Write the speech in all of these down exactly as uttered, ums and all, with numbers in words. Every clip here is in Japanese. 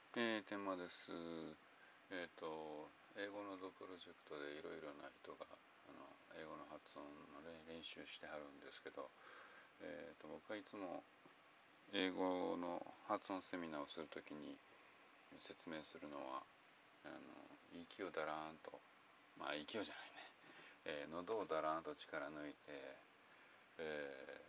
えー、テーマです。えっ、と英語のドプロジェクトでいろいろな人があの英語の発音の練習してはるんですけど、えー、と僕はいつも英語の発音セミナーをするときに説明するのはあの息をだらーんと、まあ息をじゃないね、えー、喉をだらーんと力抜いて、え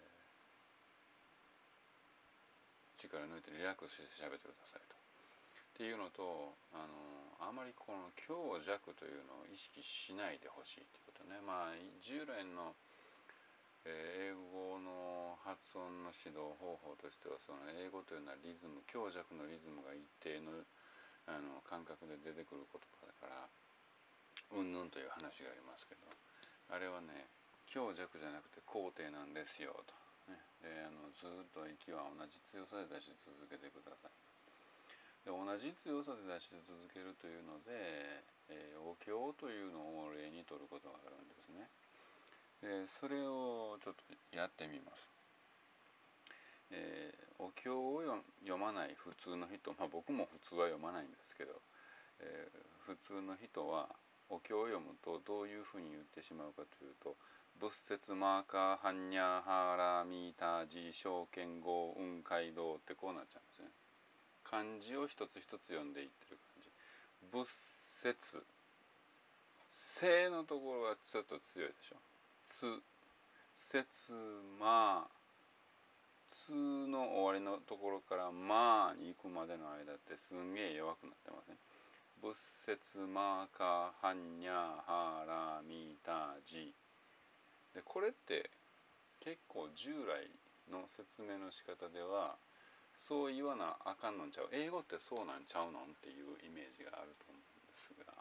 ー、力抜いてリラックスして喋ってくださいと。っていうのと、あのあまりこの強弱というのを意識しないでほしいということね。まあ従来の、えー、英語の発音の指導方法としては、その英語というのはリズム、強弱のリズムが一定の、あの感覚で出てくる言葉だからうんぬんという話がありますけど、あれはね、強弱じゃなくて肯定なんですよと、ね、であのずっと息は同じ強さで出し続けてください。で同じ強さで出し続けるというので、えー、お経というのを例にとることがあるんですね。でそれをちょっとやってみます。えー、お経を読まない普通の人、まあ僕も普通は読まないんですけど、えー、普通の人はお経を読むとどういうふうに言ってしまうかというと、仏説マーカーハンニャハラミータジ証券号雲海道ってこうなっちゃうんですね。漢字を一つ一つ読んでいってる感じ。仏説、正のところがちょっと強いでしょ。つ、説まあ、つの終わりのところからまあに行くまでの間ってすんげえ弱くなってません？仏説まかはんにゃはらみたじで、これって結構従来の説明の仕方ではそう言わなあかんのんちゃう、英語ってそうなんちゃうのんっていうイメージがあると思うんですが、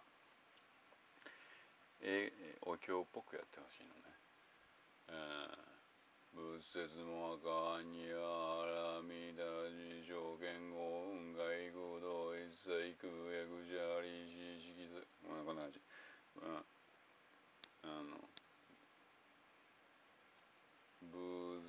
えお経っぽくやってほしいのね。えー、仏説もかにあらみだじ証券語運外語道一切空やぐじゃりししきず、まあこんな感じ。うん、あの仏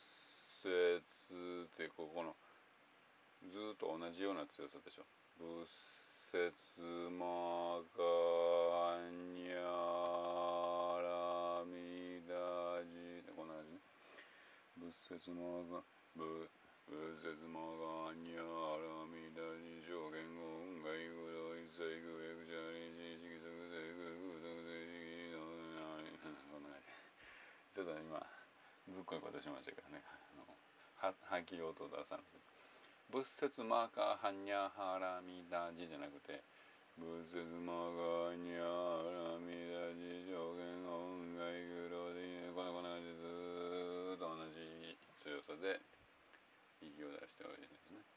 説ってここのずっと同じような強さでしょ。仏説まかにゃらみだじってこんな感じね。仏説まが仏仏説まがにゃらみだじ証言語運外語道一切空やくしゃりししきそくせくくそくせしきこんな感じ。ちょっと今ずっこいことしましたけどね、ははっきり音を出さないです。仏説マーカーハンニャハラミダジじゃなくて、仏説マーカーニャハラミダジ上限音外グロでこんなこんな感じでずっと同じ強さで息を出しておいてですね、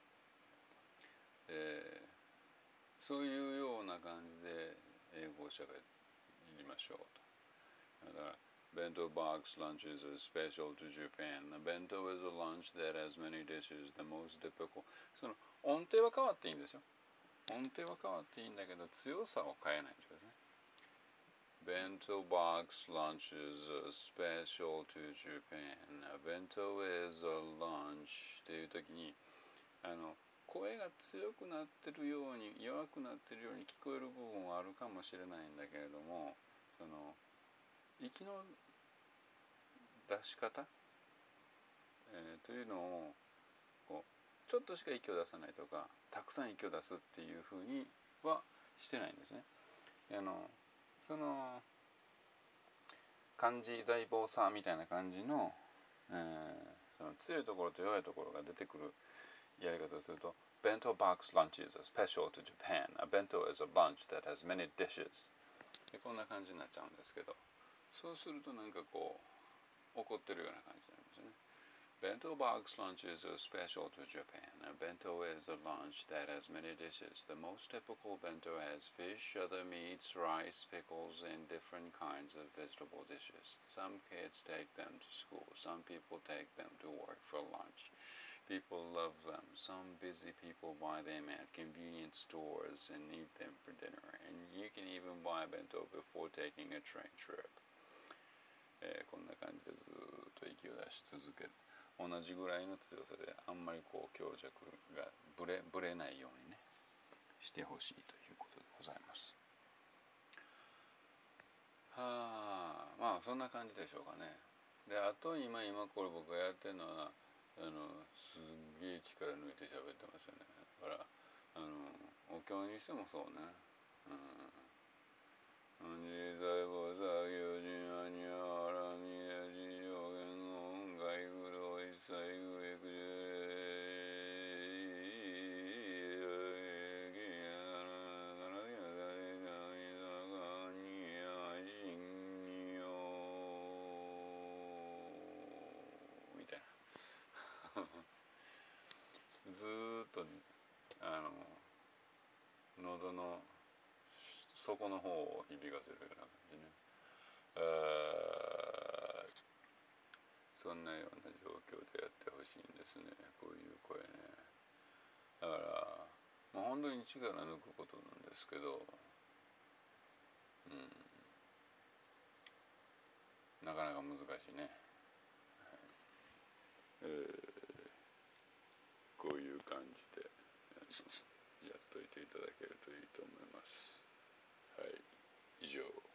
えー、そういうような感じで英語をしゃべりましょうと。だからBento box lunches are special to Japan. A bento is a lunch that has many dishes. The most typical. その音程は変わっていいんですよ。音程は変わっていいんだけど強さを変えないんですね。Bento box lunches are special to Japan. A bento is a lunch っていう時に、あの声が強くなってるように弱くなってるように聞こえる部分はあるかもしれないんだけれども、その息の出し方、えー、というのをこうちょっとしか息を出さないとかたくさん息を出すっていうふうにはしてないんですね。あのその漢字財宝さみたいな感じの、えー、その強いところと弱いところが出てくるやり方をすると、Bento box lunches are special to Japan. A bento is a lunch that has many dishes. でこんな感じになっちゃうんですけど、そうするとなんかこう怒ってるような感じになりますよね。Bento box lunches are special to Japan. A bento is a lunch that has many dishes. The most typical bento has fish, other meats, rice, pickles, and different kinds of vegetable dishes. Some kids take them to school. Some people take them to work for lunch. People love them. Some busy people buy them at convenience stores and eat them for dinner. And you can even buy a bento before taking a train trip. えー、こんな感じでずっと息を出し続ける。同じぐらいの強さであんまりこう強弱がぶれぶれないようにね。 してほしいということでございます。はあ、まあそんな感じでしょうかね。であと今今これ僕がやってるのはあのすっげえ力抜いて喋ってますよね。だからあのお経にしてもそうね。うん。自在菩薩行人阿弥阿羅弥陀上元音外苦労一切上苦みたいなずーっとあの喉の底の方を響かせるような感じね。あそんなような状況でやってほしいんですね、こういう声ね。だからもう本当に力抜くことなんですけど、うん、なかなか難しいね。はい、えー、こういう感じでやっといていただけるといいと思います。はい、以上。